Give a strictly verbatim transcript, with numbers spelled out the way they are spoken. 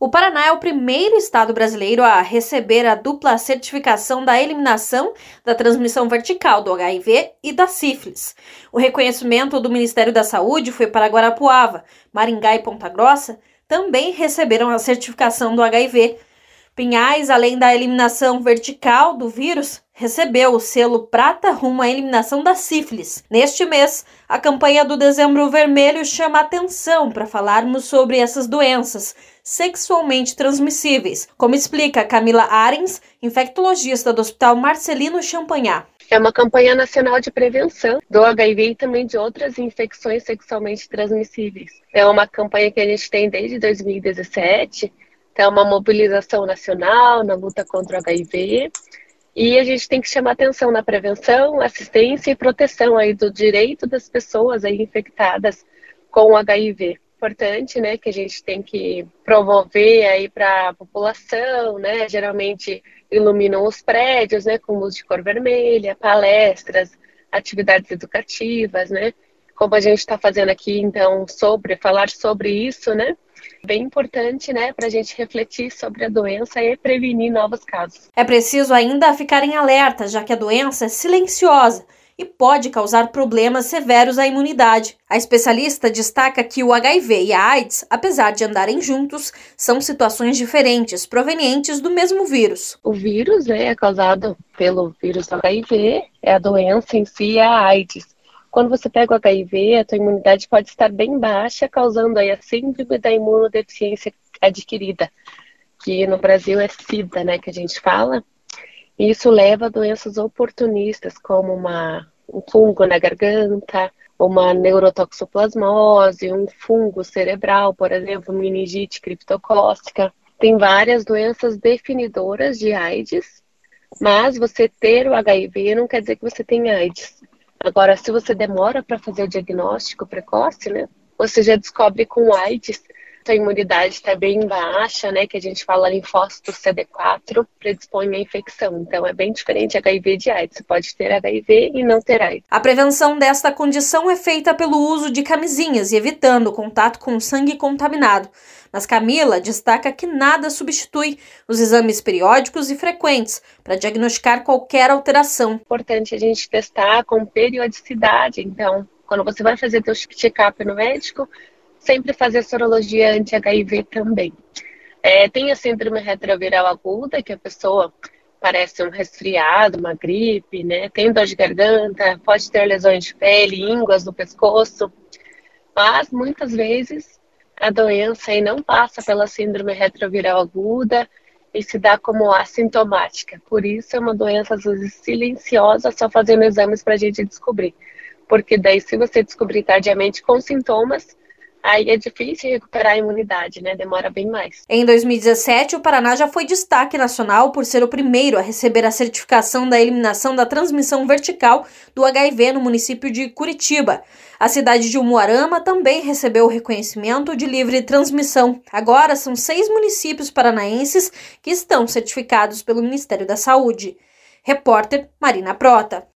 O Paraná é o primeiro estado brasileiro a receber a dupla certificação da eliminação da transmissão vertical do H I V e da sífilis. O reconhecimento do Ministério da Saúde foi para Guarapuava, Maringá e Ponta Grossa também receberam a certificação do H I V. Pinhais, além da eliminação vertical do vírus, recebeu o selo prata rumo à eliminação da sífilis. Neste mês, a campanha do Dezembro Vermelho chama atenção para falarmos sobre essas doenças sexualmente transmissíveis, como explica Camila Arens, infectologista do Hospital Marcelino Champagnat. É uma campanha nacional de prevenção do H I V e também de outras infecções sexualmente transmissíveis. É uma campanha que a gente tem desde dois mil e dezessete, então é uma mobilização nacional na luta contra o H I V. E a gente tem que chamar atenção na prevenção, assistência e proteção aí do direito das pessoas aí infectadas com o H I V. Importante, né, que a gente tem que promover aí para a população, né, geralmente iluminam os prédios, né, com luz de cor vermelha, palestras, atividades educativas, né, como a gente está fazendo aqui, então, sobre, falar sobre isso, né, bem importante, né, para a gente refletir sobre a doença e prevenir novos casos. É preciso ainda ficar em alerta, já que a doença é silenciosa e pode causar problemas severos à imunidade. A especialista destaca que o H I V e a AIDS, apesar de andarem juntos, são situações diferentes, provenientes do mesmo vírus. O vírus, né, é causado pelo vírus do H I V, é a doença em si, é a AIDS. Quando você pega o H I V, a tua imunidade pode estar bem baixa, causando aí a síndrome da imunodeficiência adquirida, que no Brasil é SIDA, né, que a gente fala. E isso leva a doenças oportunistas, como uma, um fungo na garganta, uma neurotoxoplasmose, um fungo cerebral, por exemplo, meningite criptocócica. Tem várias doenças definidoras de AIDS, mas você ter o H I V não quer dizer que você tem AIDS. Agora, se você demora para fazer o diagnóstico precoce, né, você já descobre com AIDS, a imunidade está bem baixa, né, que a gente fala linfócito C D quatro, predispõe à infecção. Então, é bem diferente H I V de AIDS. Você pode ter H I V e não ter AIDS. A prevenção desta condição é feita pelo uso de camisinhas e evitando o contato com sangue contaminado. Mas Camila destaca que nada substitui os exames periódicos e frequentes para diagnosticar qualquer alteração. É importante a gente testar com periodicidade. Então, quando você vai fazer seu check-up no médico, sempre fazer sorologia anti-H I V também. É, tem a síndrome retroviral aguda, que a pessoa parece um resfriado, uma gripe, né? Tem dor de garganta, pode ter lesões de pele, ínguas no pescoço, mas muitas vezes a doença aí não passa pela síndrome retroviral aguda e se dá como assintomática. Por isso é uma doença, às vezes, silenciosa, só fazendo exames para a gente descobrir. Porque daí, se você descobrir tardiamente com sintomas, aí é difícil recuperar a imunidade, né? Demora bem mais. Em dois mil e dezessete, o Paraná já foi destaque nacional por ser o primeiro a receber a certificação da eliminação da transmissão vertical do H I V no município de Curitiba. A cidade de Umuarama também recebeu o reconhecimento de livre transmissão. Agora são seis municípios paranaenses que estão certificados pelo Ministério da Saúde. Repórter Marina Prota.